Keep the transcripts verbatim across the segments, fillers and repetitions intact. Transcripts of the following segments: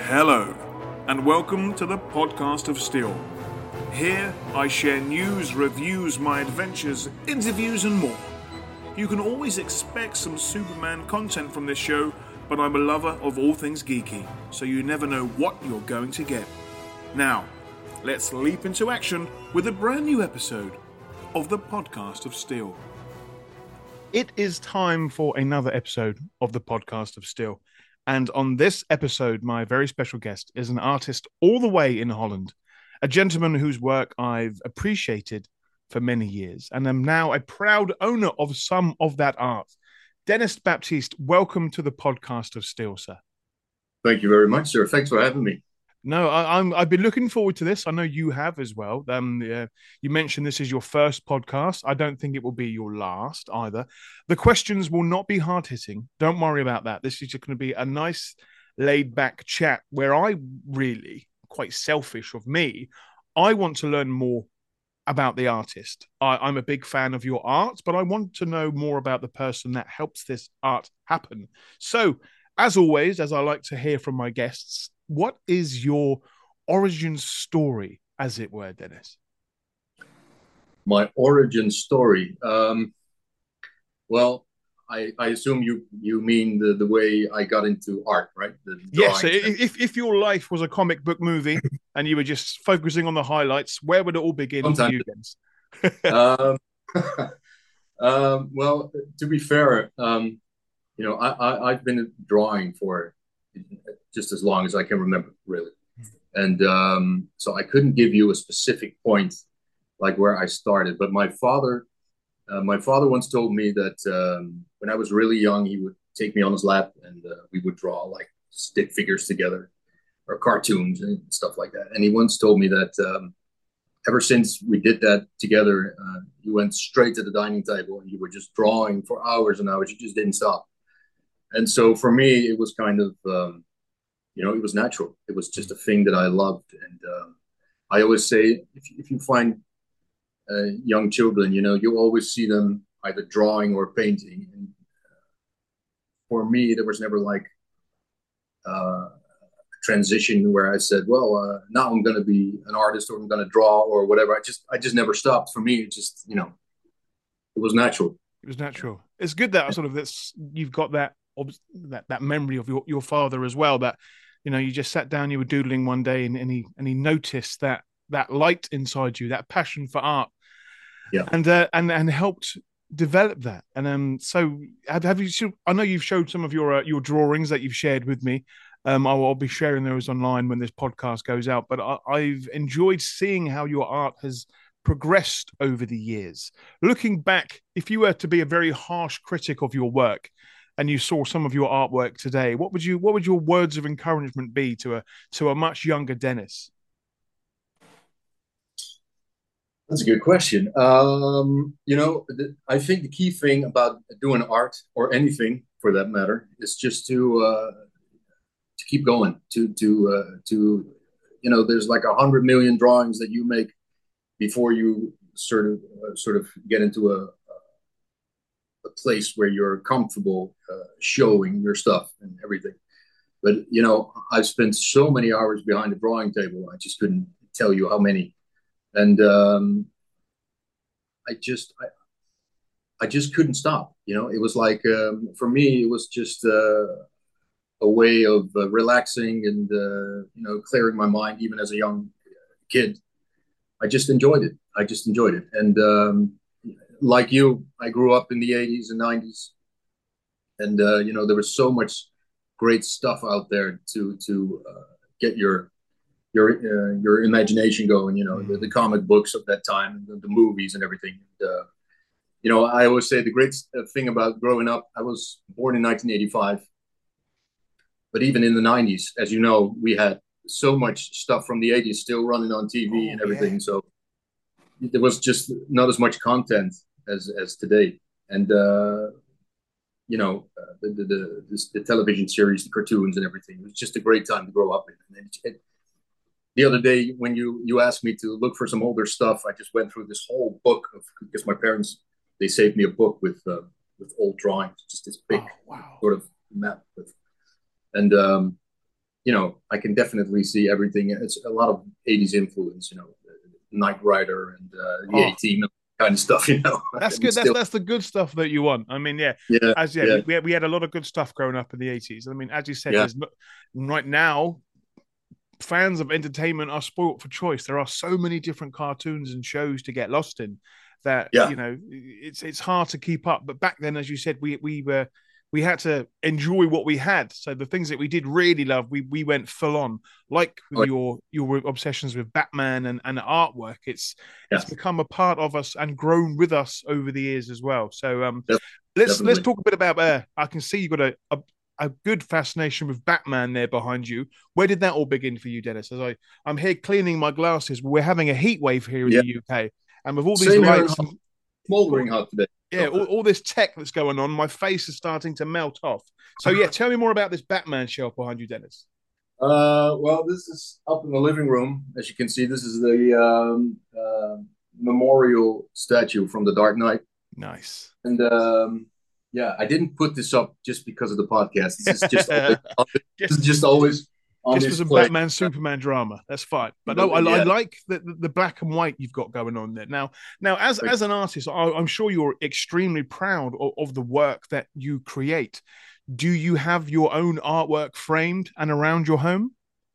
Hello, and welcome to the Podcast of Steel. Here, I share news, reviews, my adventures, interviews, and more. You can always expect some Superman content from this show, but I'm a lover of all things geeky, so you never know what you're going to get. Now, let's leap into action with a brand new episode of the Podcast of Steel. It is time for another episode of the Podcast of Steel. And on this episode, my very special guest is an artist all the way in Holland, a gentleman whose work I've appreciated for many years, and am now a proud owner of some of that art. Dennis Baptiste, welcome to the Podcast of Steel, sir. Thank you very much, sir. Thanks for having me. No, I, I'm. I've been looking forward to this. I know you have as well. Um, uh, you mentioned this is your first podcast. I don't think it will be your last either. The questions will not be hard hitting. Don't worry about that. This is just going to be a nice, laid back chat where I really, quite selfish of me, I want to learn more about the artist. I, I'm a big fan of your art, but I want to know more about the person that helps this art happen. So, as always, as I like to hear from my guests, what is your origin story, as it were, Dennis? My origin story. Um, well, I, I assume you you mean the, the way I got into art, right? The Yes. drawings. If if your life was a comic book movie and you were just focusing on the highlights, where would it all begin for Sometimes. you, Dennis? um, um, well, to be fair, um, you know, I, I I've been drawing for just as long as I can remember, really. And um, so I couldn't give you a specific point like where I started. But my father, uh, my father once told me that um, when I was really young, he would take me on his lap and uh, we would draw like stick figures together or cartoons and stuff like that. And he once told me that um, ever since we did that together, uh, he went straight to the dining table and you were just drawing for hours and hours. You just didn't stop. And so for me, it was kind of, um, you know, it was natural. It was just a thing that I loved. And um, I always say, if, if you find uh, young children, you know, you always see them either drawing or painting. And for me, there was never like uh, a transition where I said, well, uh, now I'm going to be an artist or I'm going to draw or whatever. I just, I just never stopped. For me, it just, you know, it was natural. It was natural. It's good that sort of this. You've got that that that memory of your, your father as well. That, you know, you just sat down, you were doodling one day, and, and he and he noticed that that light inside you, that passion for art, Yeah. and uh, and and helped develop that. And um, so have, have you? I know you've showed some of your uh, your drawings that you've shared with me. Um, I'll, I'll be sharing those online when this podcast goes out. But I, I've enjoyed seeing how your art has progressed over the years. Looking back, if you were to be a very harsh critic of your work, and you saw some of your artwork today, what would you? What would your words of encouragement be to a to a much younger Dennis? That's a good question. Um, you know, th- I think the key thing about doing art or anything for that matter is just to uh, to keep going. To to uh, to you know, there's like a hundred million drawings that you make before you sort of uh, sort of get into a a place where you're comfortable uh, showing your stuff and everything. But you know, I've spent so many hours behind the drawing table. I just couldn't tell you how many. And um, I just I, I just couldn't stop. You know, it was like um, for me, it was just uh, a way of uh, relaxing and uh, you know, clearing my mind. Even as a young kid, I just enjoyed it. I just enjoyed it. And um, like you, I grew up in the eighties and nineties, and uh, you know, there was so much great stuff out there to to uh, get your your uh, your imagination going. You know, the, the comic books of that time, the, the movies, and everything. And, uh, you know, I always say the great thing about growing up. I was born in nineteen eighty-five, but even in the nineties, as you know, we had so much stuff from the eighties still running on T V Oh, and everything. yeah. So there was just not as much content as as today. And uh, you know, uh, the, the the this, the television series, the cartoons, and everything. It was just a great time to grow up in. And it, it, the other day when you you asked me to look for some older stuff, I just went through this whole book of, because my parents, they saved me a book with uh, with old drawings, just this big Oh, wow. sort of map with, and um, you know, I can definitely see everything. It's a lot of eighties influence, you know, Knight Rider and uh, the Oh, A-Team kind of stuff, you know. that's We good. That's still, that's the good stuff that you want. I mean, yeah, yeah, as yeah, yeah, we we had, we had a lot of good stuff growing up in the eighties. I mean, as you said, yeah, there's no- right now fans of entertainment are spoilt for choice. There are so many different cartoons and shows to get lost in that yeah. you know it's it's hard to keep up. But back then, as you said, we we were we had to enjoy what we had. So the things that we did really love, we we went full on. Like with Oh, your your obsessions with Batman and, and artwork, it's it's yes, become a part of us and grown with us over the years as well. So um, def- let's let's definitely. talk a bit about. Uh, I can see you've got a, a a good fascination with Batman there behind you. Where did that all begin for you, Dennis? As I I'm here cleaning my glasses, we're having a heat wave here in Yeah, the U K, and with all these same here in lights hot, and smoldering hot today. yeah, So, all, all this tech that's going on, my face is starting to melt off. So yeah, tell me more about this Batman shelf behind you, Dennis. uh, well, this is up in the living room. As you can see, this is the um, uh, memorial statue from the Dark Knight. Nice. And um, yeah, I didn't put this up just because of the podcast. This is just always, this is just always on Just for some display. Batman Superman drama. That's fine. But no, I, I Yeah, like the, the, the black and white you've got going on there. Now, now as right. as an artist, I, I'm sure you're extremely proud of, of the work that you create. Do you have your own artwork framed and around your home?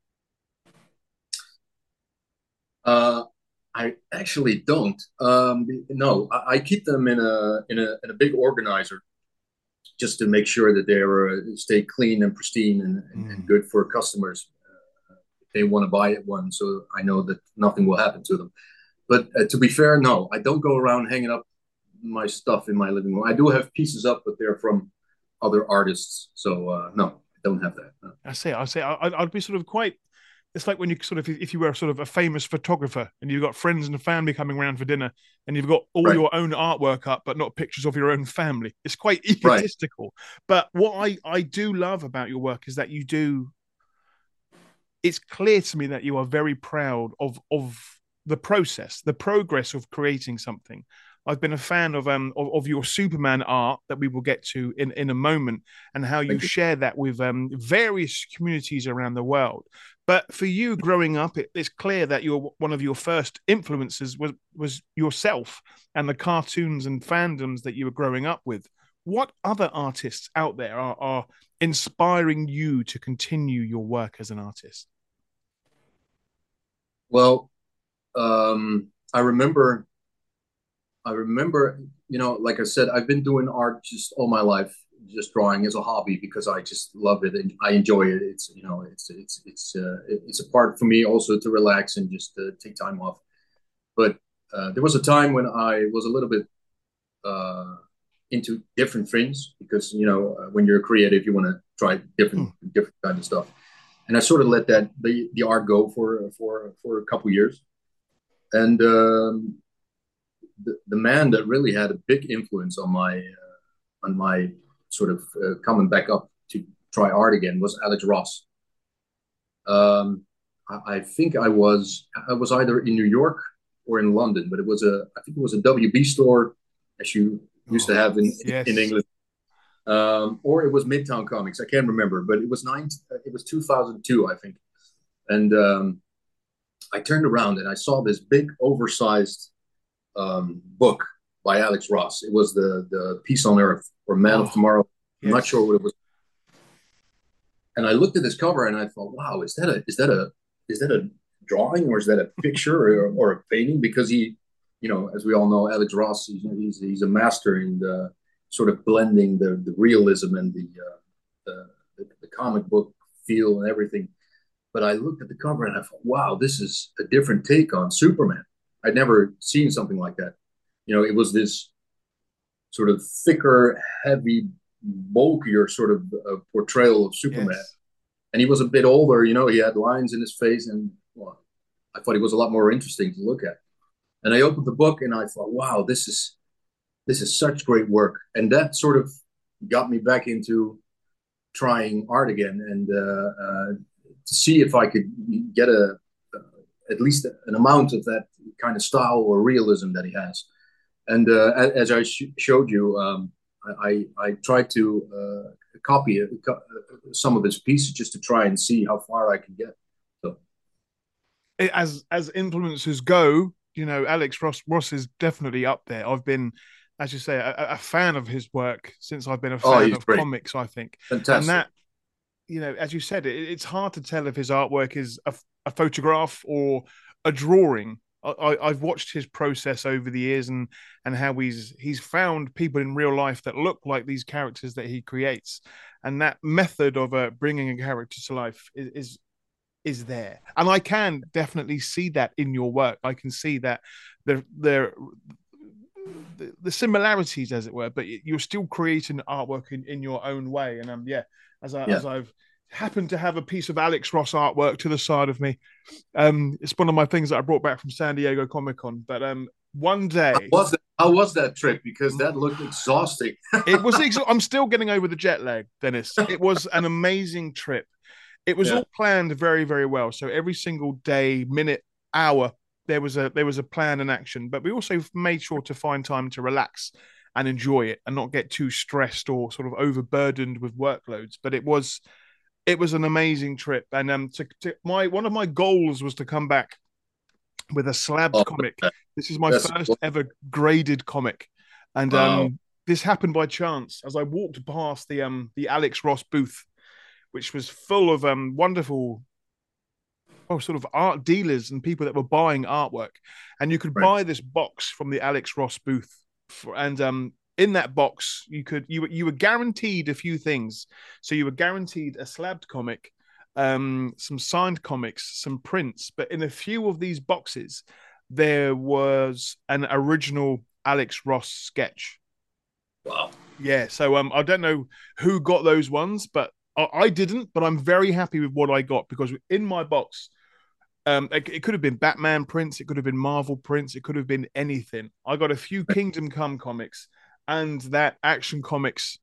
Uh, I actually don't. Um, no, I, I keep them in a in a in a big organizer just to make sure that they're uh, stay clean and pristine and, and, and Mm. good for customers. Uh, if they want to buy it one, so I know that nothing will happen to them. But uh, to be fair, no, I don't go around hanging up my stuff in my living room. I do have pieces up, but they're from other artists. So uh, no, I don't have that. No. I say, I say, I, I'd be sort of quite. It's like when you sort of, if you were sort of a famous photographer and you've got friends and family coming around for dinner and you've got all Right, your own artwork up, but not pictures of your own family. It's quite right. egotistical. But what I, I do love about your work is that you do, it's clear to me that you are very proud of, of the process, the progress of creating something. I've been a fan of um of, of your Superman art that we will get to in, in a moment, and how you Thank you. share that with um, various communities around the world. But for you, growing up, it, it's clear that your one of your first influences was was yourself and the cartoons and fandoms that you were growing up with. What other artists out there are, are inspiring you to continue your work as an artist? Well, um, I remember I remember, you know, like I said, I've been doing art just all my life, just drawing as a hobby because I just love it and I enjoy it. It's, you know, it's it's it's uh, it's a part for me also to relax and just uh, take time off. But uh, there was a time when I was a little bit uh, into different things because you know uh, when you're creative, you want to try different Hmm. different kind of stuff. And I sort of let that the the art go for for for a couple years. And um, the, the man that really had a big influence on my uh, on my sort of uh, coming back up to try art again was Alex Ross. Um, I, I think I was I was either in New York or in London, but it was a I think it was a W B store as you used to Oh, have in in yes. England, um, or it was Midtown Comics. I can't remember, but it was nine. It was two thousand two, I think, and um, I turned around and I saw this big, oversized um, book by Alex Ross. It was the the Peace on Earth or Man of Oh, Tomorrow. I'm not sure yes. what it was. And I looked at this cover and I thought, wow, is that a is that a is that a drawing or is that a picture or, or a painting? Because he, you know, as we all know, Alex Ross, he's he's, he's a master in the sort of blending the the realism and the, uh, the the the comic book feel and everything. But I looked at the cover and I thought, wow, this is a different take on Superman. I'd never seen something like that. You know, it was this sort of thicker, heavy, bulkier sort of uh, portrayal of Superman. Yes. And he was a bit older, you know, he had lines in his face, and well, I thought he was a lot more interesting to look at. And I opened the book and I thought, wow, this is this is such great work. And that sort of got me back into trying art again and uh, uh, to see if I could get a uh, at least an amount of that kind of style or realism that he has. And uh, as I sh- showed you, um, I, I tried to uh, copy a, co- some of his pieces just to try and see how far I can get. So, As as influencers go, you know, Alex Ross Ross is definitely up there. I've been, as you say, a, a fan of his work since I've been a oh, fan he's of great, comics, I think. And fantastic. that, you know, as you said, it, it's hard to tell if his artwork is a, a photograph or a drawing. I, I've watched his process over the years, and and how he's he's found people in real life that look like these characters that he creates, and that method of uh, bringing a character to life is, is is there, and I can definitely see that in your work. I can see that the the the, the similarities, as it were, but you're still creating artwork in, in your own way. And um, yeah, as I Yeah. as I've happened to have a piece of Alex Ross artwork to the side of me, um, it's one of my things that I brought back from San Diego Comic Con. But um, one How day, was that? How was that trip? Because that looked exhausting. it was. Ex- I'm still getting over the jet lag, Dennis. It was an amazing trip. It was Yeah. all planned very, very well. So every single day, minute, hour, there was a there was a plan and action. But we also made sure to find time to relax and enjoy it, and not get too stressed or sort of overburdened with workloads. But it was it was an amazing trip. And um, to, to my one of my goals was to come back with a slabbed Oh, comic. This is my that's first cool. ever graded comic, and Wow. um, this happened by chance as I walked past the um the Alex Ross booth, which was full of um wonderful, oh, sort of art dealers and people that were buying artwork, and you could Right. buy this box from the Alex Ross booth, for, and um in that box you could you you were guaranteed a few things. So you were guaranteed a slabbed comic, um, some signed comics, some prints, but in a few of these boxes there was an original Alex Ross sketch. Wow. Yeah, so um, I don't know who got those ones, but I, I didn't. But I'm very happy with what I got, because in my box, um, it, it could have been Batman prints, it could have been Marvel prints, it could have been anything. I got a few Kingdom Come comics and that Action Comics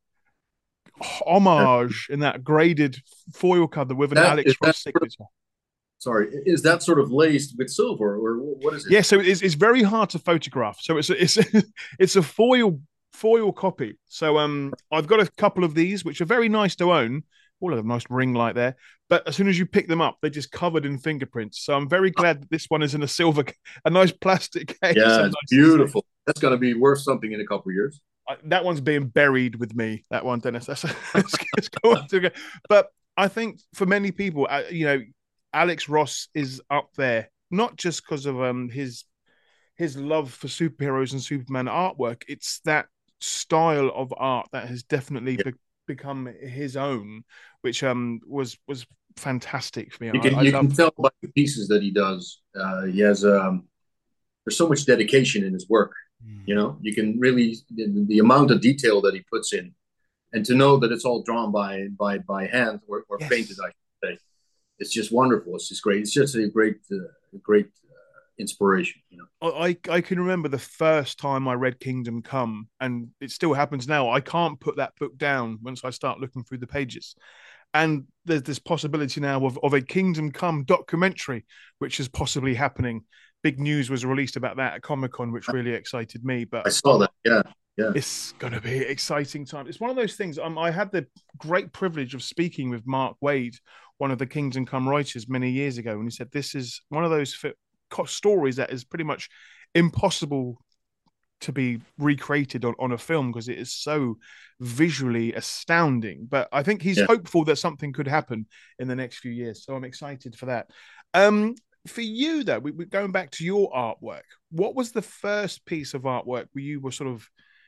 homage in that graded foil cover with an That Alex is that. Ross signature. Sorry, is that sort of laced with silver, or what is it? Yeah, so it's it's very hard to photograph. So it's a, it's it's a foil foil copy. So um, I've got a couple of these which are very nice to own. All of them nice ring light there. But as soon as you pick them up, they're just covered in fingerprints. So I'm very glad that this one is in a silver, a nice plastic case. Yeah, it's nice beautiful. That's going to be worth something in a couple of years. I, that one's being buried with me. That one, Dennis. That's it's, it's going to go. But I think for many people, uh, you know, Alex Ross is up there, not just because of um his his love for superheroes and Superman artwork. It's that style of art that has definitely Yeah. be- become his own, which um was was fantastic for me. You I, can I you love. can tell by the pieces that he does. Uh, he has um, there's so much dedication in his work. You know, you can really the, the amount of detail that he puts in, and to know that it's all drawn by by by hand or, or Yes. painted, I should say, it's just wonderful. It's just great. It's just a great uh, great uh, inspiration. You know, I I can remember the first time I read Kingdom Come, and it still happens now. I can't put that book down once I start looking through the pages. And there's this possibility now of, of a Kingdom Come documentary, which is possibly happening. Big news was released about that at Comic Con, which really excited me. But I saw that. Yeah, yeah. it's going to be an exciting time. It's one of those things. Um, I had the great privilege of speaking with Mark Waid, one of the Kingdom Come writers, many years ago, and he said this is one of those fi- stories that is pretty much impossible to be recreated on, on a film, because it is so visually astounding. But I think he's Yeah. hopeful that something could happen in the next few years. So I'm excited for that. Um, for you, though, we, we're going back to your artwork. What was the first piece of artwork where you were sort of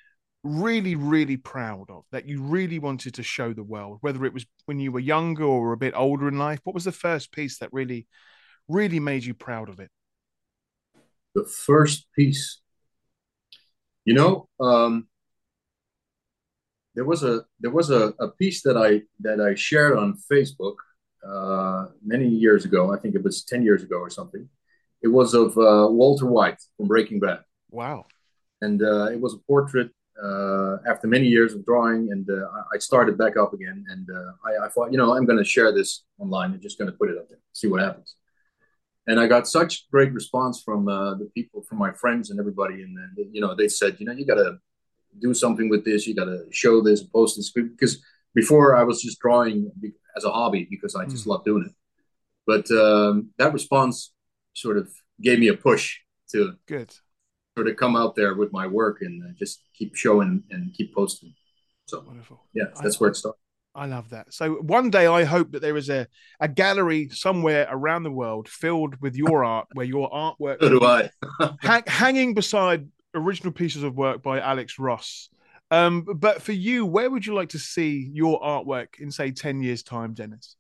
really, really proud of, that you really wanted to show the world, whether it was when you were younger or a bit older in life? What was the first piece that really, really made you proud of it? The first piece. You know, um, there was a there was a, a piece that I that I shared on Facebook uh, many years ago. I think it was ten years ago or something. It was of uh, Walter White from Breaking Bad, Wow. and uh, it was a portrait uh, after many years of drawing. And uh, I started back up again, and uh, I, I thought, you know, I'm going to share this online. I'm just going to put it up there, see what happens. And I got such great response from uh, the people, from my friends and everybody. And then, you know, they said, you know, you got to do something with this. You got to show this, post this, because Before I was just drawing as a hobby because I just Mm. love doing it. But um, that response sort of gave me a push to Good. sort of come out there with my work and uh, just keep showing and keep posting. So Wonderful. yeah, I, that's where it started. I love that. So one day I hope that there is a, a gallery somewhere around the world filled with your art, where your artwork So do I. hang, hanging beside original pieces of work by Alex Ross. Um, but for you, where would you like to see your artwork in, say, ten years' time, Dennis?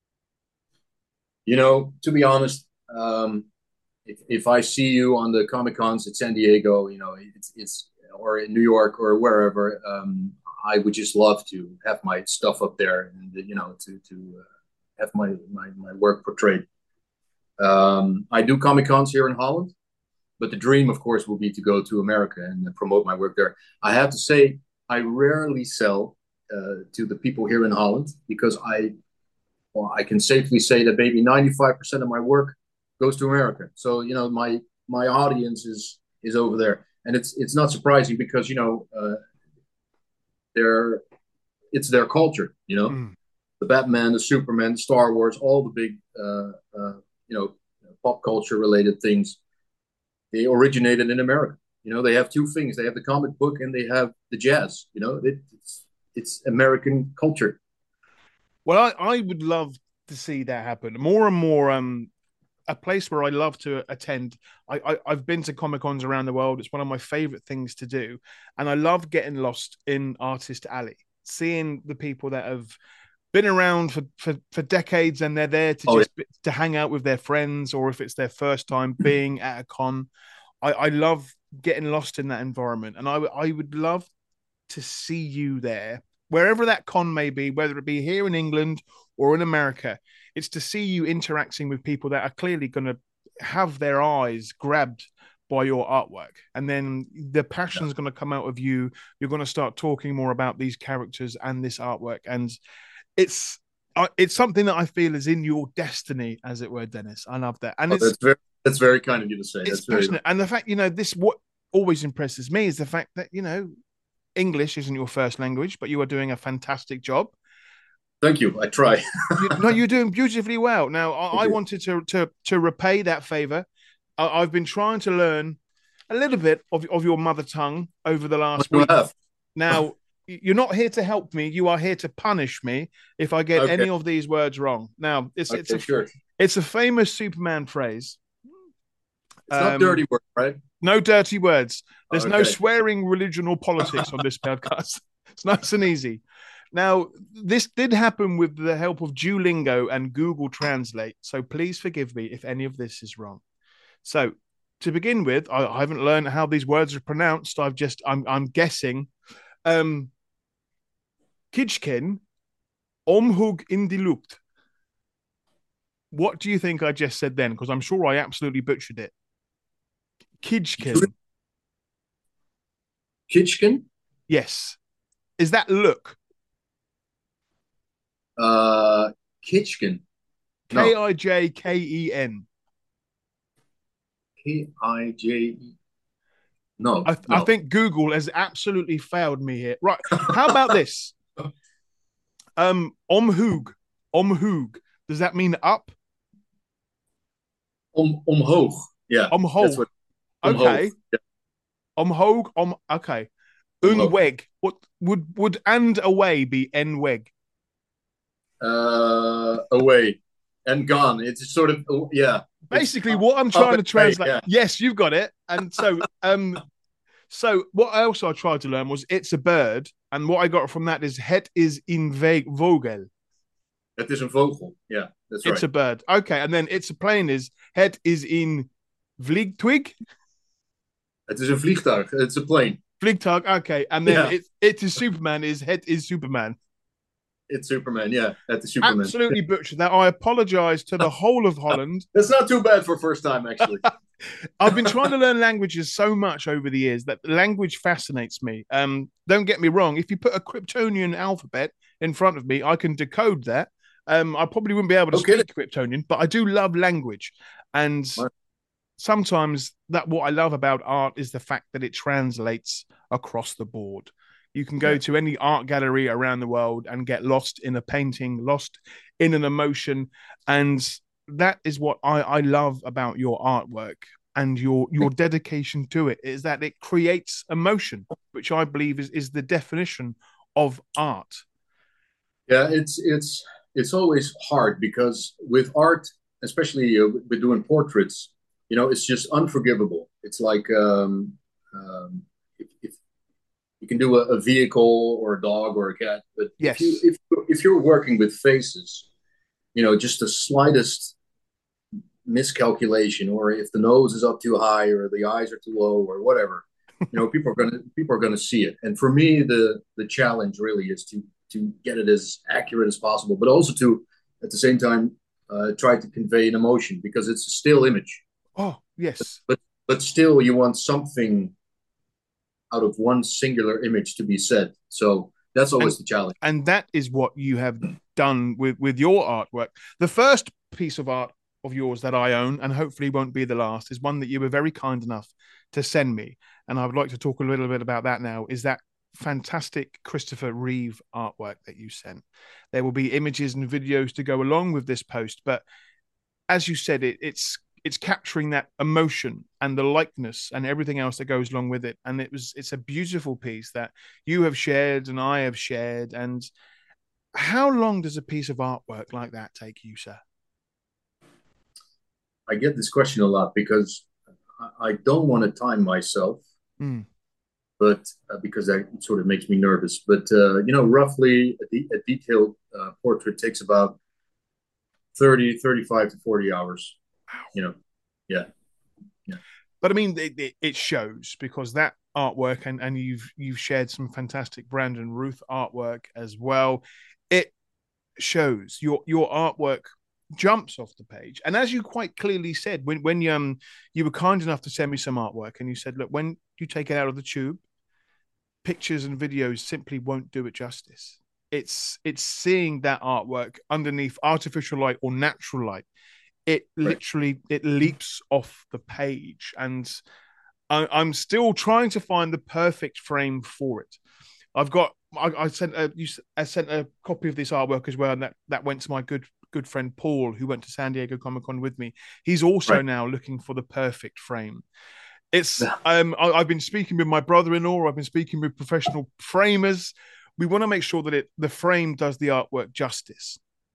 You know, to be honest, um, if, if I see you on the Comic Cons at San Diego, you know, it's, it's or in New York or wherever, um, I would just love to have my stuff up there and, you know, to, to uh, have my, my, my work portrayed. Um, I do Comic Cons here in Holland, but the dream, of course, will be to go to America and promote my work there. I have to say, I rarely sell uh, to the people here in Holland because I, well, I can safely say that maybe ninety-five percent of my work goes to America. So you know, my my audience is is over there, and it's it's not surprising because you know, uh, they're it's their culture. You know, Mm. the Batman, the Superman, Star Wars, all the big uh, uh, you know pop culture related things. They originated in America. You know, they have two things: they have the comic book and they have the jazz. You know, it, it's it's American culture. Well, I, I would love to see that happen more and more. Um, a place where I love to attend. I, I I've been to Comic Cons around the world. It's one of my favorite things to do, and I love getting lost in Artist Alley, seeing the people that have been around for, for, for decades and they're there to Oh, just yeah. to hang out with their friends, or if it's their first time being at a con. I, I love getting lost in that environment, and I I would love to see you there, wherever that con may be, whether it be here in England or in America. It's to see you interacting with people that are clearly going to have their eyes grabbed by your artwork. And then the passion is going to come out of you. You're going to start talking more about these characters and this artwork. And it's uh, it's something that I feel is in your destiny, as it were, Dennis. I love that. And oh, it's that's very that's very kind of you to say. it's That's very passionate. And the fact, you know, this what always impresses me is the fact that, you know, English isn't your first language, but you are doing a fantastic job. Thank you. I try. you, no, you're doing beautifully well. Now, I, I wanted to to to repay that favor. I, I've been trying to learn a little bit of, of your mother tongue over the last you week. Have. Now, you're not here to help me. You are here to punish me if I get okay. any of these words wrong. Now, it's okay, it's a sure. it's a famous Superman phrase. It's um, not dirty word, right? No dirty words. There's okay. no swearing, religion, or politics on this podcast. It's nice and easy. Now, this did happen with the help of Duolingo and Google Translate, so please forgive me if any of this is wrong. So, to begin with, I, I haven't learned how these words are pronounced. I've just, I'm, I'm guessing. Um, Kijken, omhoog in die lucht. What do you think I just said then? Because I'm sure I absolutely butchered it. Kijken. Kijken? Yes. Is that look? Uh, Kijken. K I J K E N. K I J E. No, I, th- no. I think Google has absolutely failed me here. Right. How about this? Um, omhoog. Omhoog. Does that mean up? Om, omhoog. Yeah. Omhoog. What, omhoog. Okay. Yeah. Omhoog. Om. Okay. Unweg. What would would and away be nweg? Uh, away and gone. It's sort of yeah. Basically, what I'm trying to translate. Yeah. Yes, you've got it. And so, um, so what else I tried to learn was it's a bird, and what I got from that is het is in vogel. Het is een vogel. Yeah, that's right. It's a bird. Okay, and then it's a plane is het is in vliegtuig. Het is een vliegtuig. It's a plane. Vliegtuig. Okay, and then yeah. it it is Superman is het is Superman. It's Superman, yeah. At the Superman. Absolutely butchered that. I apologize to the whole of Holland. That's not too bad for first time, actually. I've been trying to learn languages so much over the years that language fascinates me. Um, don't get me wrong. If you put a Kryptonian alphabet in front of me, I can decode that. Um, I probably wouldn't be able to okay. speak Kryptonian, but I do love language. And what? Sometimes that what I love about art is the fact that it translates across the board. You can go Yeah. to any art gallery around the world and get lost in a painting, lost in an emotion. And that is what I, I love about your artwork and your your dedication to it, is that it creates emotion, which I believe is, is the definition of art. Yeah, it's it's it's always hard because with art, especially uh, with doing portraits, you know, it's just unforgivable. It's like um, um, if, if you can do a, a vehicle or a dog or a cat, but if you Yes. if if you're working with faces, you know, just the slightest miscalculation, or if the nose is up too high or the eyes are too low or whatever, you know, people are gonna people are gonna see it. And for me, the the challenge really is to to get it as accurate as possible, but also to at the same time uh, try to convey an emotion because it's a still image. Oh, yes. But but still, you want something out of one singular image to be said. So that's And always the challenge. and that is what you have done with with your artwork. The first piece of art of yours that I own, and hopefully won't be the last, is one that you were very kind enough to send me. And I would like to talk a little bit about that now, is that fantastic Christopher Reeve artwork that you sent. There will be images and videos to go along with this post, but as you said, it, it's it's capturing that emotion and the likeness and everything else that goes along with it. And it was it's a beautiful piece that you have shared and I have shared. And how long does a piece of artwork like that take you, sir? I get this question a lot because I don't want to time myself, Mm. but uh, because that sort of makes me nervous. But uh, you know, roughly a, de- a detailed uh, portrait takes about thirty, thirty-five to forty hours. You know, yeah, yeah. But I mean, it, it shows, because that artwork, and, and you've you've shared some fantastic Brandon Ruth artwork as well. It shows your your artwork jumps off the page. And as you quite clearly said, when when you, um you were kind enough to send me some artwork, and you said, look, when you take it out of the tube, pictures and videos simply won't do it justice. It's it's seeing that artwork underneath artificial light or natural light. It Right. literally it leaps off the page, and I, I'm still trying to find the perfect frame for it. I've got I, I sent a you, I sent a copy of this artwork as well, and that that went to my good good friend Paul, who went to San Diego Comic Con with me. He's also Right. now looking for the perfect frame. It's um I, I've been speaking with my brother-in-law. I've been speaking with professional framers. We want to make sure that it the frame does the artwork justice,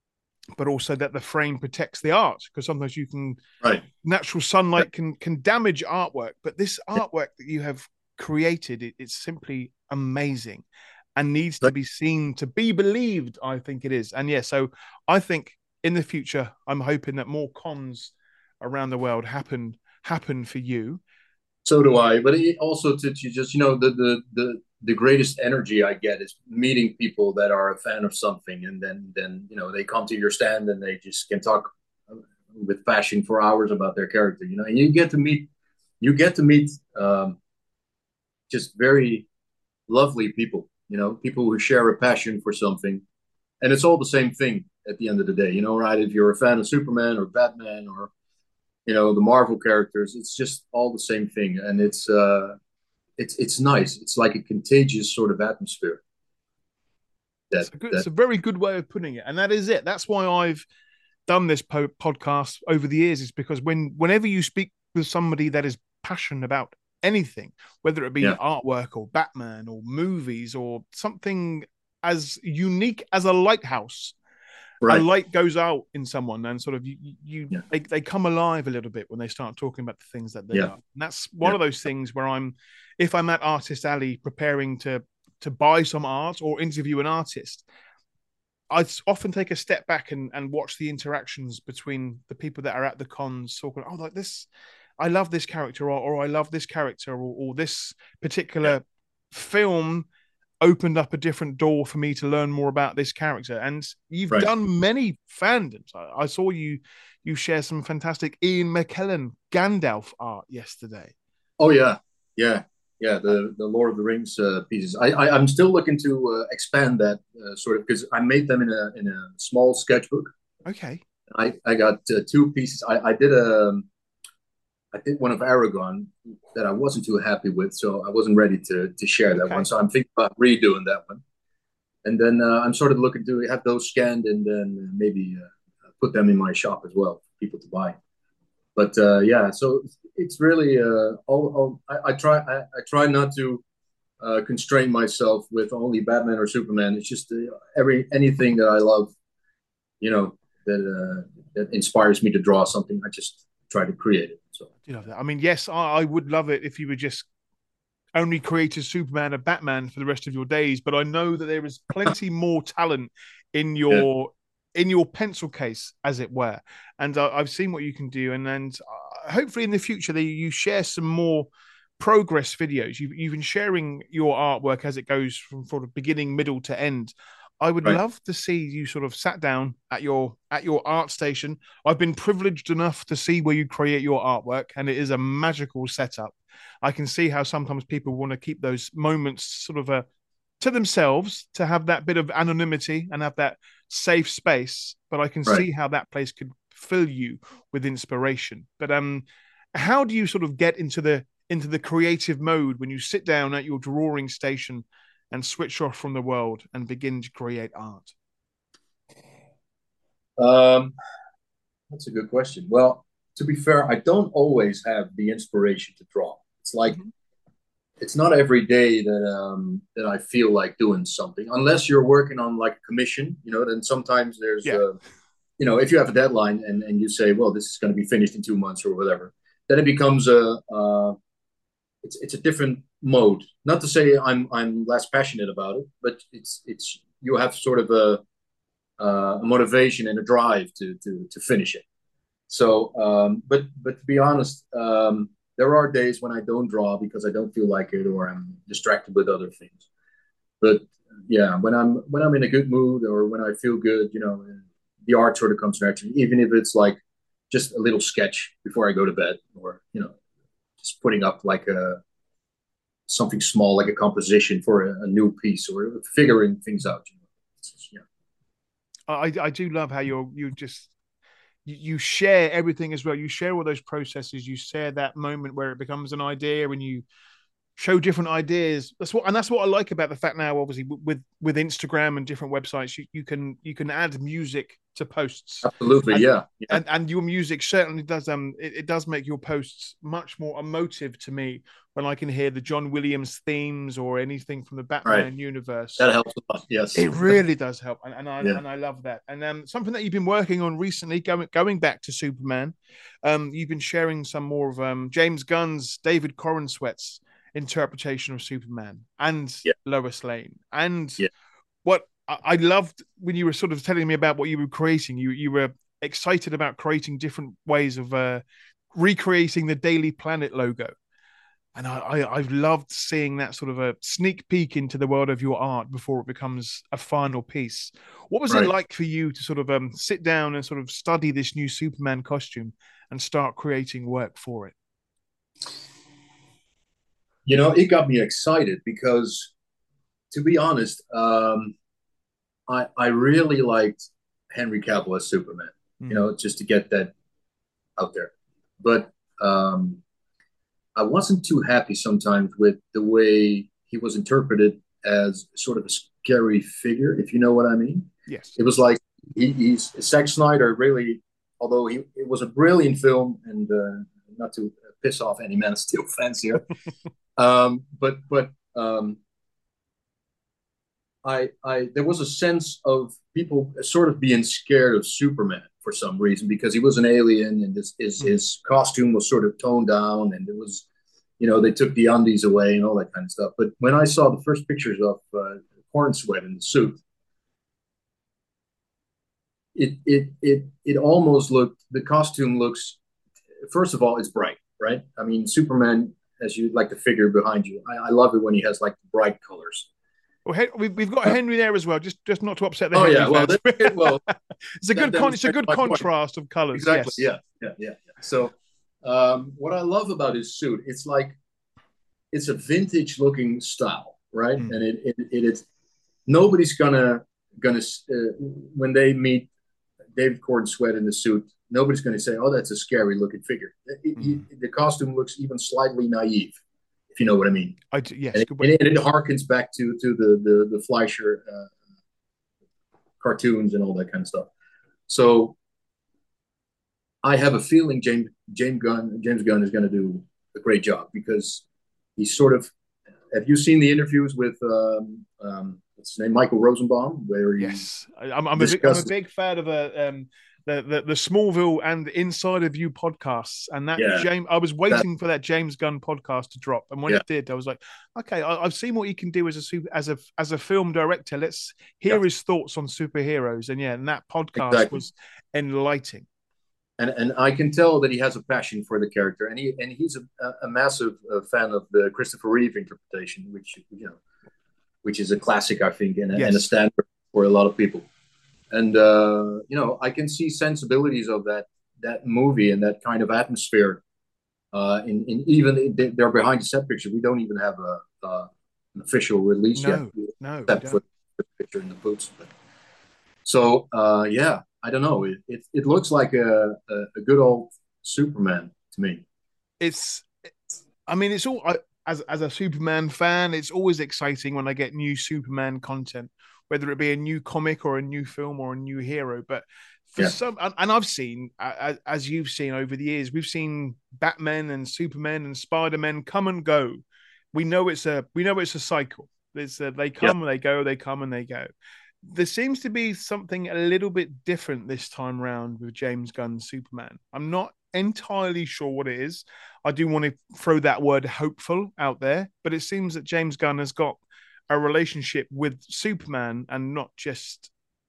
but also that the frame protects the art, because sometimes you can Right. natural sunlight can can damage artwork. But this artwork that you have created, it, it's simply amazing and needs to Like, be seen to be believed. I think it is. And yeah, so I think in the future, I'm hoping that more cons around the world happen happen for you. so do I. But it also to, to just you know the, the the the greatest energy I get is meeting people that are a fan of something, and then then you know they come to your stand and they just can talk with passion for hours about their character. You know, and you get to meet you get to meet um, just very lovely people. You know, people who share a passion for something, and it's all the same thing at the end of the day. You know, right? If you're a fan of Superman or Batman or you know the Marvel characters, it's just all the same thing, and it's uh, it's it's nice. It's like a contagious sort of atmosphere. That It's a good, that it's a very good way of putting it, and that is it. That's why I've done this po- podcast over the years, is because when whenever you speak with somebody that is passionate about anything, whether it be yeah, artwork or Batman or movies or something as unique as a lighthouse, a right, light goes out in someone, and sort of you, you yeah, they, they come alive a little bit when they start talking about the things that they yeah, love. And that's one yeah, of those things where I'm, if I'm at Artist Alley preparing to to buy some art or interview an artist, I often take a step back and, and watch the interactions between the people that are at the cons talking, oh, like this, I love this character, or, or I love this character, or, or this yeah, particular film opened up a different door for me to learn more about this character. And you've right. done many fandoms. I, I saw you you share some fantastic Ian McKellen Gandalf art yesterday. Oh yeah, yeah, yeah. Uh, The the Lord of the Rings uh, pieces. I, I I'm still looking to uh, expand that uh, sort of because I made them in a in a small sketchbook. okay. I I got uh, two pieces. I I did a I did one of Aragon that I wasn't too happy with, so I wasn't ready to to share that Okay. one. So I'm thinking about redoing that one, and then uh, I'm sort of looking to have those scanned and then maybe uh, put them in my shop as well for people to buy. But uh, yeah, so it's really uh, all, all I, I try I, I try not to uh, constrain myself with only Batman or Superman. It's just uh, every anything that I love, you know, that uh, that inspires me to draw something. I just try to create it. So You know that. I mean, yes, I, I would love it if you were just only created Superman and Batman for the rest of your days. But I know that there is plenty more talent in yeah, your in your pencil case, as it were. And uh, I've seen what you can do, and and uh, hopefully in the future that you share some more progress videos. You've you've been sharing your artwork as it goes from sort of beginning, middle to end. I would right, love to see you sort of sat down at your at your art station. I've been privileged enough to see where you create your artwork, and it is a magical setup. I can see how sometimes people want to keep those moments sort of a to themselves to have that bit of anonymity and have that safe space. But I can right. see how that place could fill you with inspiration. But um, how do you sort of get into the into the creative mode when you sit down at your drawing station and switch off from the world and begin to create art? Um, that's a good question. Well, to be fair, I don't always have the inspiration to draw. It's like Mm-hmm. it's not every day that um that I feel like doing something unless you're working on like a commission, you know, then sometimes there's Yeah, uh you know, if you have a deadline and and you say, well, this is going to be finished in two months or whatever, then it becomes a uh it's it's a different mode. Not to say I'm I'm less passionate about it, but it's it's you have sort of a uh, a motivation and a drive to to to finish it. So, um, but but to be honest, um, there are days when I don't draw because I don't feel like it or I'm distracted with other things. But yeah, when I'm when I'm in a good mood or when I feel good, you know, the art sort of comes naturally, even if it's like just a little sketch before I go to bed, or you know, just putting up like a something small, like a composition for a, a new piece, or figuring things out. You know, it's just, yeah, I I do love how you're you just you, you share everything as well. You share all those processes. You share that moment where it becomes an idea, and you show different ideas. That's what, and that's what I like about the fact now, obviously with with Instagram and different websites, you, you can you can add music to posts, absolutely, and yeah, yeah, and and your music certainly does um it, it does make your posts much more emotive to me when I can hear the John Williams themes or anything from the right. Batman universe. That helps a lot. Yes, It really does help, and, and I yeah, and I love that. And um, something that you've been working on recently, going going back to Superman, um, you've been sharing some more of um James Gunn's David Corenswet's interpretation of Superman and yeah, Lois Lane. And yeah. what I, I loved when you were sort of telling me about what you were creating, you you were excited about creating different ways of uh, recreating the Daily Planet logo. And I, I, I've loved seeing that sort of a sneak peek into the world of your art before it becomes a final piece. What was it Right. like for you to sort of um, sit down and sort of study this new Superman costume and start creating work for it? You know, it got me excited because, to be honest, um, I I really liked Henry Cavill as Superman. You Mm. know, just to get that out there. But um, I wasn't too happy sometimes with the way he was interpreted as sort of a scary figure, if you know what I mean. Yes. It was like he, he's Zack Snyder really, although he it was a brilliant film, and uh, not to piss off any Man of Steel fans here, um, but but um, I I there was a sense of people sort of being scared of Superman for some reason because he was an alien and his his, Mm. his costume was sort of toned down and it was, you know, they took the undies away and all that kind of stuff. But when I saw the first pictures of uh, Corn Sweat in the suit, it it it it almost looked the costume looks, first of all, it's bright, right? I mean, Superman, as you like the figure behind you, I, I love it when he has like bright colors. Well, we've we've got Uh, Henry there as well. Just just not to upset the oh Henry yeah, well, fans. that, well, it's a that good con- it's a demonstrates good my point. contrast of colors. Exactly. Yes. Yeah. Yeah. Yeah. Yeah. So, um, what I love about his suit, it's like it's a vintage looking style, right? Mm. And it it, it is nobody's gonna gonna uh, when they meet David Corden Sweat in the suit, nobody's going to say, "Oh, that's a scary looking figure." It, Mm. it, the costume looks even slightly naive, if you know what I mean. I do, yes, And it, good and way. it, and it harkens back to to the the the Fleischer uh, cartoons and all that kind of stuff. So I have a feeling James James Gunn James Gunn is going to do a great job because he's sort of. Have you seen the interviews with um, um, what's his name, Michael Rosenbaum, where he Yes, I, I'm, I'm a big, I'm a discusses? big fan of a um, the, the the Smallville and Inside of You podcasts, and that Yeah, James. I was that waiting for that James Gunn podcast to drop, and when yeah it did, I was like, okay, I, I've seen what he can do as a super, as a as a film director. Let's yeah hear his thoughts on superheroes, and yeah, and that podcast exactly. was enlightening. And and I can tell that he has a passion for the character, and he and he's a, a massive uh, fan of the Christopher Reeve interpretation, which you know, which is a classic, I think, and a, and a Yes, standard for a lot of people. And uh, you know, I can see sensibilities of that that movie and that kind of atmosphere. Uh, in in even they're behind the set picture. We don't even have a uh, an official release yet, no, no, we except don't. for the picture in the boots. But, so uh, yeah, I don't know. It, it it looks like a, a a good old Superman to me. It's, I mean, it's all I, as as a Superman fan, it's always exciting when I get new Superman content, whether it be a new comic or a new film or a new hero. But for Yeah, some, and, and I've seen, as, as you've seen over the years, we've seen Batman and Superman and Spider Man come and go. We know it's a we know it's a cycle. There's a, they yeah. come and they go, they come and they go. There seems to be something a little bit different this time round with James Gunn's Superman. I'm not entirely sure what it is. I do want to throw that word hopeful out there, but it seems that James Gunn has got a relationship with Superman and not just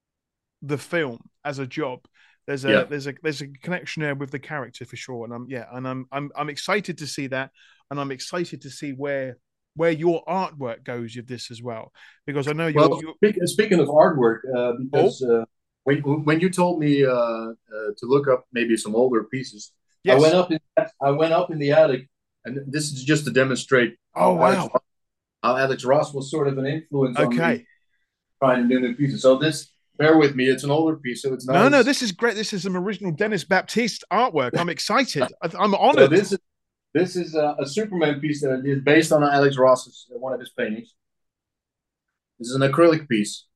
the film as a job. There's a Yeah. there's a there's a connection there with the character for sure, and I'm yeah, and I'm I'm I'm excited to see that, and I'm excited to see where where your artwork goes with this as well, because I know Well, you're you're speak, speaking of artwork, uh, oh because uh, when when you told me uh, uh, to look up maybe some older pieces, I went yes up in I went up in the attic, and this is just to demonstrate oh how Alex wow how Alex Ross was sort of an influence on me okay trying to do new pieces. So this, bear with me, it's an older piece, so it's no no nice. this is great. This is some original Dennis Baptiste artwork. I'm excited. I'm So honored. this is this is a, a Superman piece that I did based on Alex Ross's one of his paintings. This is an acrylic piece.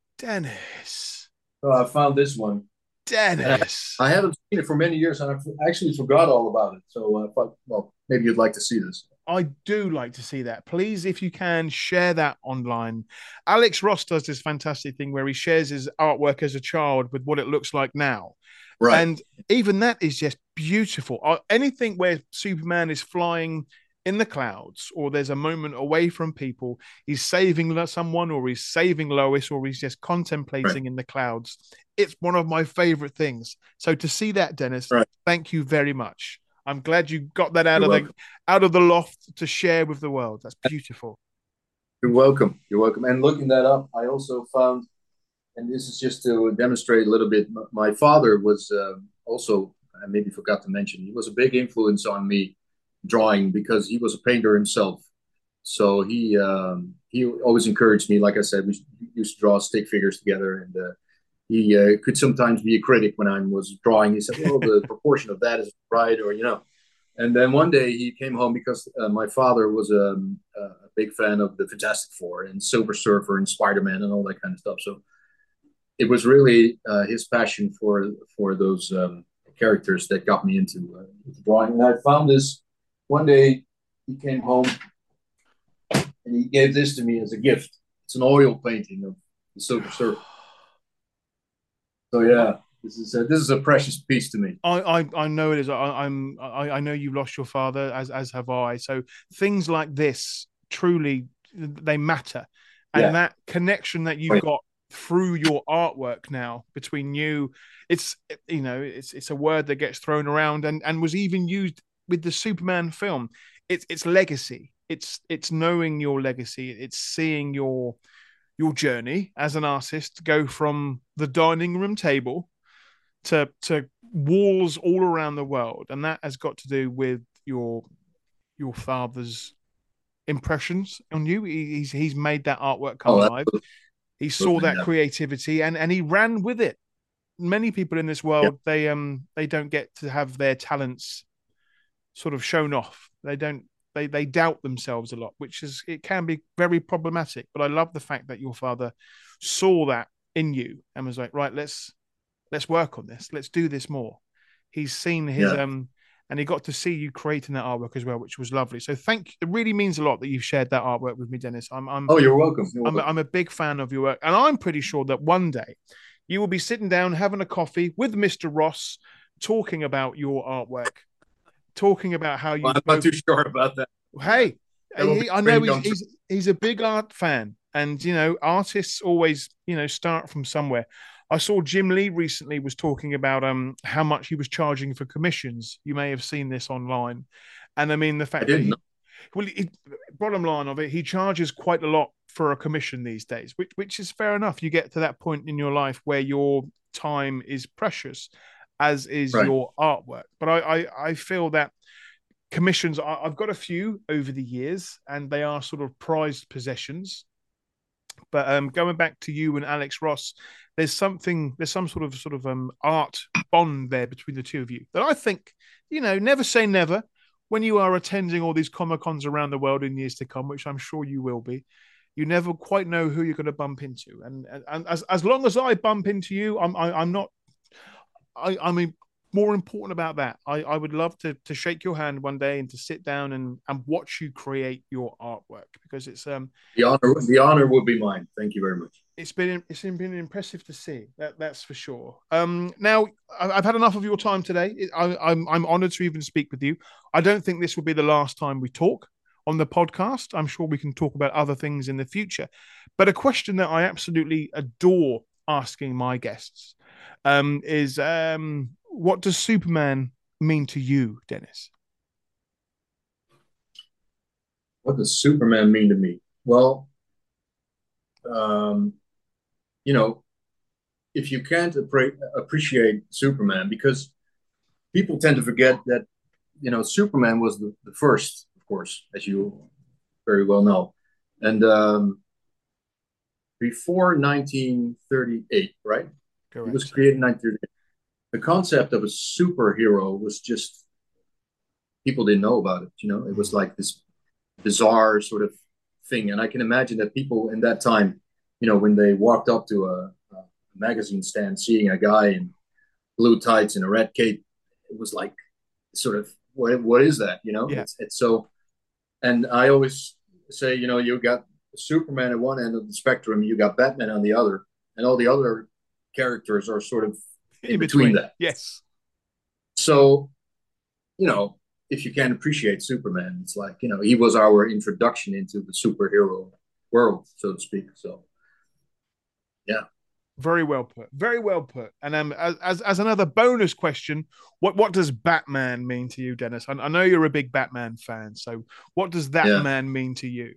Dennis So I found this one, and Dennis. I, I haven't seen it for many years, and I actually forgot all about it. So I thought, well, maybe you'd like to see this. I do like to see that. Please, if you can, share that online. Alex Ross does this fantastic thing where he shares his artwork as a child with what it looks like now. Right, And even that is just beautiful. Uh, Anything where Superman is flying in the clouds, or there's a moment away from people, he's saving someone, or he's saving Lois, or he's just right, contemplating in the clouds. It's one of my favorite things. So to see that, Dennis, right. thank you very much. I'm glad you got that out You're of the welcome. out of the loft to share with the world. That's beautiful. You're welcome. You're welcome. And looking that up, I also found, and this is just to demonstrate a little bit. My father was um also, I maybe forgot to mention, he was a big influence on me drawing because he was a painter himself. So he um, he always encouraged me. Like I said, we used to draw stick figures together, and uh, he uh, could sometimes be a critic when I was drawing. He said, "Well, the proportion of that is right," or you know. And then one day he came home because uh, my father was um, a big fan of the Fantastic Four and Silver Surfer and Spider Man and all that kind of stuff. So it was really uh, his passion for for those um, characters that got me into, uh, into drawing. And I found this one day. He came home and he gave this to me as a gift. It's an oil painting of the Silver Surfer. So yeah, this is a, this is a precious piece to me. I, I, I know it is. I, I'm I, I know you lost your father, as as have I. So things like this truly they matter, and Yeah, that connection that you've got through your artwork now between you, it's you know it's it's a word that gets thrown around and and was even used with the Superman film. It's it's legacy. It's it's knowing your legacy. It's seeing your your journey as an artist go from the dining room table to to walls all around the world, and that has got to do with your your father's impressions on you. He, he's he's made that artwork come oh, alive. He saw absolutely, that yeah. creativity and and he ran with it. many people in this world, yeah. they um they don't get to have their talents sort of shown off. They don't. They they doubt themselves a lot, which is it can be very problematic. But I love the fact that your father saw that in you and was like, right, let's let's work on this. Let's do this more. He's seen his yeah. um. And he got to see you creating that artwork as well, which was lovely. So thank you. It really means a lot that you've shared that artwork with me, Dennis. I'm, I'm oh, you're welcome. You're I'm, welcome. I'm a big fan of your work. And I'm pretty sure that one day you will be sitting down, having a coffee with Mister Ross, talking about your artwork, talking about how you... Well, I'm not too sure about that. Hey, he, I know he's, he's, he's a big art fan. And, you know, artists always, you know, start from somewhere. I saw Jim Lee recently was talking about um how much he was charging for commissions. You may have seen this online. And I mean, the fact that he, well, he, bottom line of it, he charges quite a lot for a commission these days, which, which is fair enough. You get to that point in your life where your time is precious, as is right. your artwork. But I, I, I feel that commissions, I, I've got a few over the years, and they are sort of prized possessions. But um, going back to you and Alex Ross, there's something, there's some sort of sort of um, art bond there between the two of you that I think, you know, never say never. When you are attending all these Comic Cons around the world in years to come, which I'm sure you will be, you never quite know who you're going to bump into. And and, and as as long as I bump into you, I'm I, I'm not. I I mean. More important about that, I, I would love to to shake your hand one day and to sit down and, and watch you create your artwork, because it's um the honor the honor would be mine. Thank you very much. It's been it's been impressive to see that that's for sure. Um, now I've had enough of your time today. I, I'm I'm honored to even speak with you. I don't think this will be the last time we talk on the podcast. I'm sure we can talk about other things in the future. But a question that I absolutely adore asking my guests um, is um. what does Superman mean to you, Dennis? What does Superman mean to me? Well, um, you know, if you can't appre- appreciate Superman, because people tend to forget that, you know, Superman was the, the first, of course, as you very well know. And um, before nineteen thirty-eight, right? Correct. It was created in nineteen thirty-eight. The concept of a superhero was just, people didn't know about it. You know, it was like this bizarre sort of thing. And I can imagine that people in that time, you know, when they walked up to a, a magazine stand, seeing a guy in blue tights and a red cape, it was like sort of, what, what is that? You know, yeah. it's, it's so, and I always say, you know, you got Superman at one end of the spectrum, you got Batman on the other, and all the other characters are sort of in, in between, between that. Yes. So, you know, if you can appreciate Superman, it's like, you know, he was our introduction into the superhero world, so to speak. So, yeah. Very well put. Very well put. And um, as, as as another bonus question, what what does Batman mean to you, Dennis? I, I know you're a big Batman fan, so what does that yeah. man mean to you?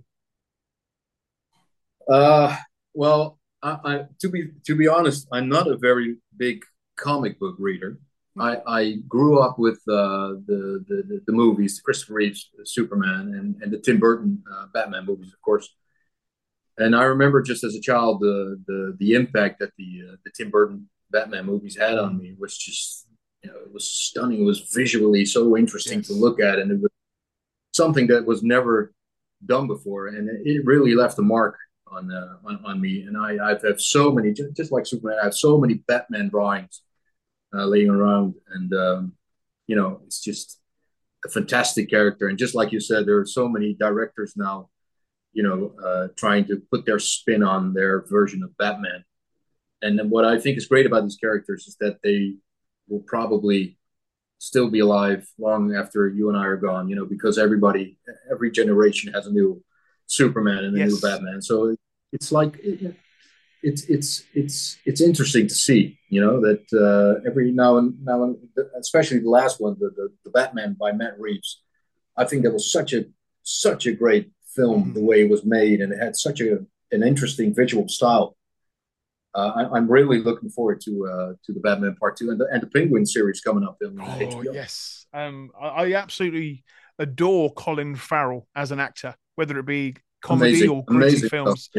Uh, well, I, I to be to be honest, I'm not a very big comic book reader. I, I grew up with uh, the, the the movies, Christopher Reeve's Superman, and, and the Tim Burton uh, Batman movies, of course. And I remember just as a child, the the the impact that the uh, the Tim Burton Batman movies had on me was just, you know, it was stunning. It was visually so interesting yes. to look at, and it was something that was never done before, and it really left a mark on uh, on, on me. And I I've have so many, just, just like Superman, I have so many Batman drawings uh, laying around, and um, you know, it's just a fantastic character. And just like you said, there are so many directors now, you know, uh, trying to put their spin on their version of Batman. And then what I think is great about these characters is that they will probably still be alive long after you and I are gone, you know, because everybody, every generation has a new Superman and a yes. new Batman. So it's like, it, it's, it's, it's, it's interesting to see, you know, that uh, every now and now, and especially the last one, the, the, the Batman by Matt Reeves. I think that was such a, such a great film, mm-hmm. the way it was made, and it had such a an interesting visual style. Uh, I, I'm really looking forward to uh, to the Batman Part Two and the, and the Penguin series coming up in oh, H B O. Yes, um, I, I absolutely adore Colin Farrell as an actor, whether it be comedy amazing, or gritty films. Stuff. Yeah,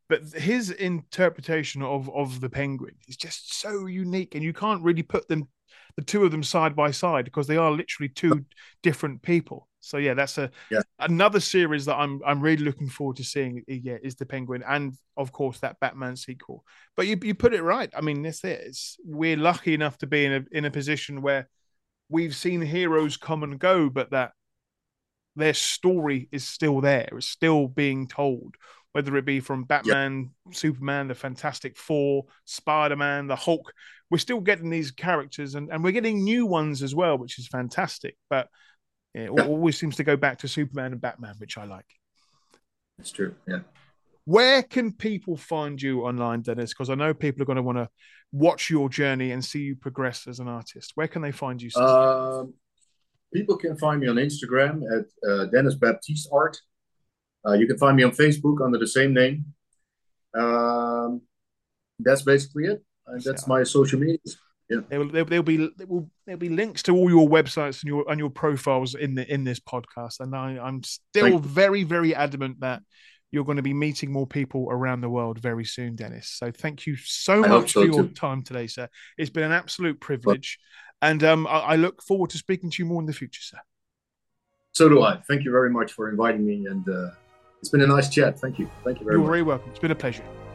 but his interpretation of of the Penguin is just so unique, and you can't really put them, the two of them, side by side, because they are literally two different people. So yeah, that's a yeah. another series that I'm I'm really looking forward to seeing. Yeah, is the Penguin, and of course that Batman sequel. But you you put it right. I mean, this is we're lucky enough to be in a in a position where we've seen heroes come and go, but that their story is still there. It's still being told, whether it be from Batman, yeah. Superman, the Fantastic Four, Spider-Man, the Hulk. We're still getting these characters, and, and we're getting new ones as well, which is fantastic. But it yeah. always seems to go back to Superman and Batman, which I like. It's true, yeah. Where can people find you online, Dennis? Because I know people are going to want to watch your journey and see you progress as an artist. Where can they find you? Um, people can find me on Instagram at uh, Dennis Baptiste Art. Uh, you can find me on Facebook under the same name. Um, that's basically it. And that's my social media. Yeah, there will there'll be there will there'll be links to all your websites and your and your profiles in the in this podcast. And I, I'm still very very adamant that you're going to be meeting more people around the world very soon, Dennis. So thank you so I much so for your too. time today, sir. It's been an absolute privilege, well, and um, I, I look forward to speaking to you more in the future, sir. So do I. Thank you very much for inviting me, and uh, it's been a nice chat. Thank you. Thank you very You're much. very welcome. It's been a pleasure.